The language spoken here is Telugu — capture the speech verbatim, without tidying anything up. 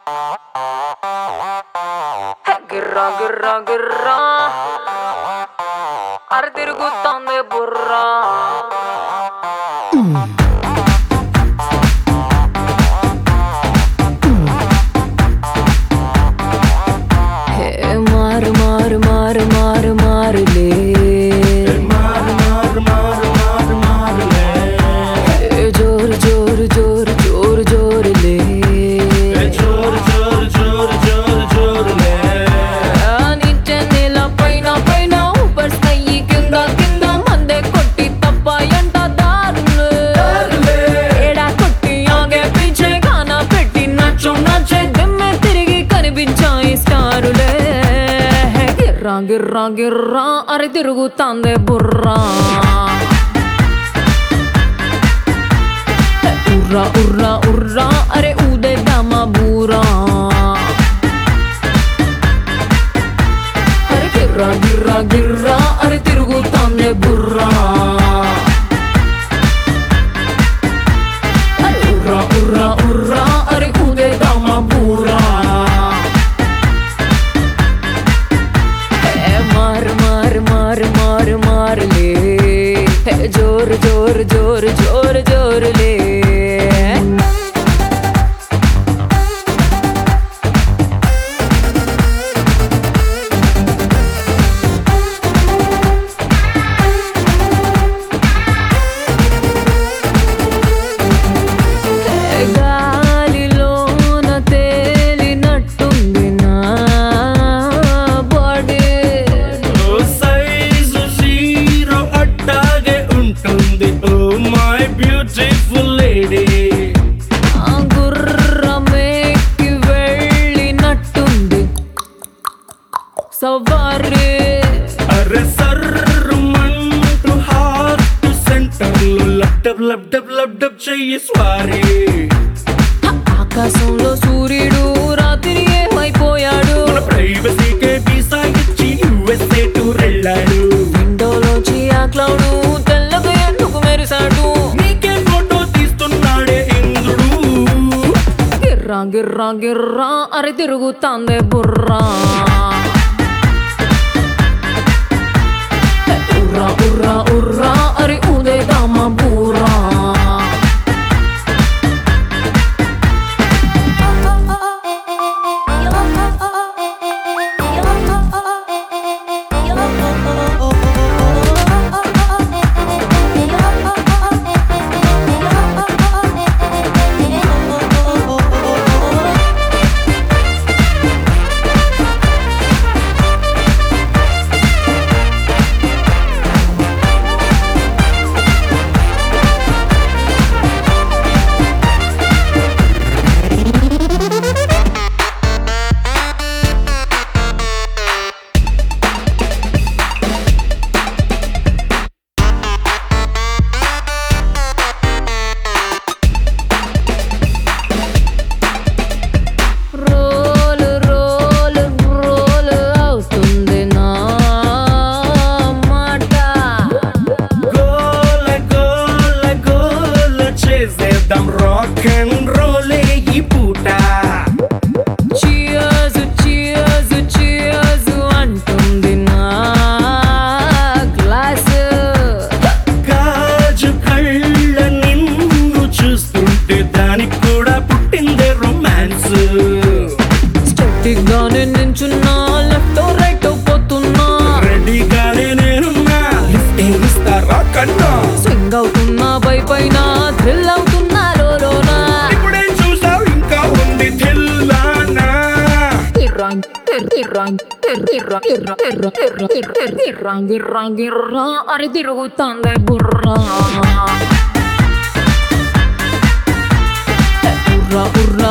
గిర్రా గిర్రా గిర్రా అర తిరుగుతోంది బుర్రా. హే మారు మారు మారు మారు మారులే మారు మారు మారు మారు మారులే హే జోరు జోరు జోరు జోరు జోరులే జోరు జోరు జోరు జోరు జోరులే నిత్య నేల పైన పైన ఊపర్ స్కై కింద కింద మందే కొట్టి తప్ప ఎంట దారులే ఏడా కొట్టి ఆగే పీచే గానా పెట్టి నచ్చో నచ్చే దిమ్మె తిరిగి కనిపించాయి స్టారులే. గిర్రా గిర్రా గిర్రా అరే తిరుగుతాందే బుర్రా. ఉర్రా ఉర్రా ఉర్రా అరే ఊదేద్దామా బూరా. అరే గిర్రా గిర్రా గిర్రా అరే తిరుగుతాందే బుర్రా. అరే ఉర్రా ఉర్రా ఉర్రా అరే ఊదేద్దామా బూరా. ఏ మారు మారు మారు మారు మారులే హే జోరు జోరు జోరు జోరు జోరులే. గాలిలోన తేలినట్టుంది నా బాడీ. సైజు జీరో అట్టాగే ఉంటుంది ఓ మై బ్యూటిఫుల్ లేడీ. ఆ గుర్రమేకి వెళ్ళినట్టుంది సవారీ. అరే సర్రుమంటూ హార్ట్ సెంటర్లో లబ్డబ్ లబ్డబ్ లబ్డబ్ చెయ్యి స్వారీ. ఆకాశంలో సూర్యుడు రాత్రి ఏమైపోయాడు. మన ప్రైవసీకే వీసా ఇచ్చి యుఎస్ఏ టూర్ వెళ్ళాడు. విండోలోంచి ఆ క్లౌడు తెల్లగా ఎందుకు మెరిసాడు. నీకే ఫోటో తీస్తున్నాడే ఇంద్రుడు. గిర్రా గిర్రా గిర్రా అరే తిరుగుతాందే బుర్రా. ఉర్రా ఉర్రా ఉర్రా అరే ఊదేద్దామా బూరా. రోలు రోలు రోలు అవుతుంది నా మాట. గోల గోల గోల చేసేద్దాం రాక్ అండ్ రోలే ఈ పూట. చియర్స్ చియర్స్ చియర్స్ అంటుంది నా గ్లాసు. గాజు కళ్ళ నిన్ను చూస్తుంటే దానికి కూడా పుట్టిందే రొమాన్స్. స్టాటిక్ గానే నించున్నా లెఫ్ట్ రైట్ పోతున్నా. రెడీగానే నేనున్నా లిఫ్ట్ ఇస్తారా కన్నా. స్వింగ్ అవుతున్నా పై పైన థ్రిల్ అవుతున్నా లోలోనా. ఇప్పుడే చూసావు ఇంకా ఉంది థిల్లానా. గిర్రాంగ్ గిర్రాంగ్ గిర్రా గిర్రా గిర్రా గిర్రా గిర్రా గిర్రా గిర్రా గిర్రా అరే తిరుగుతాందే బుర్రా. ఉర్రా ఉర్రా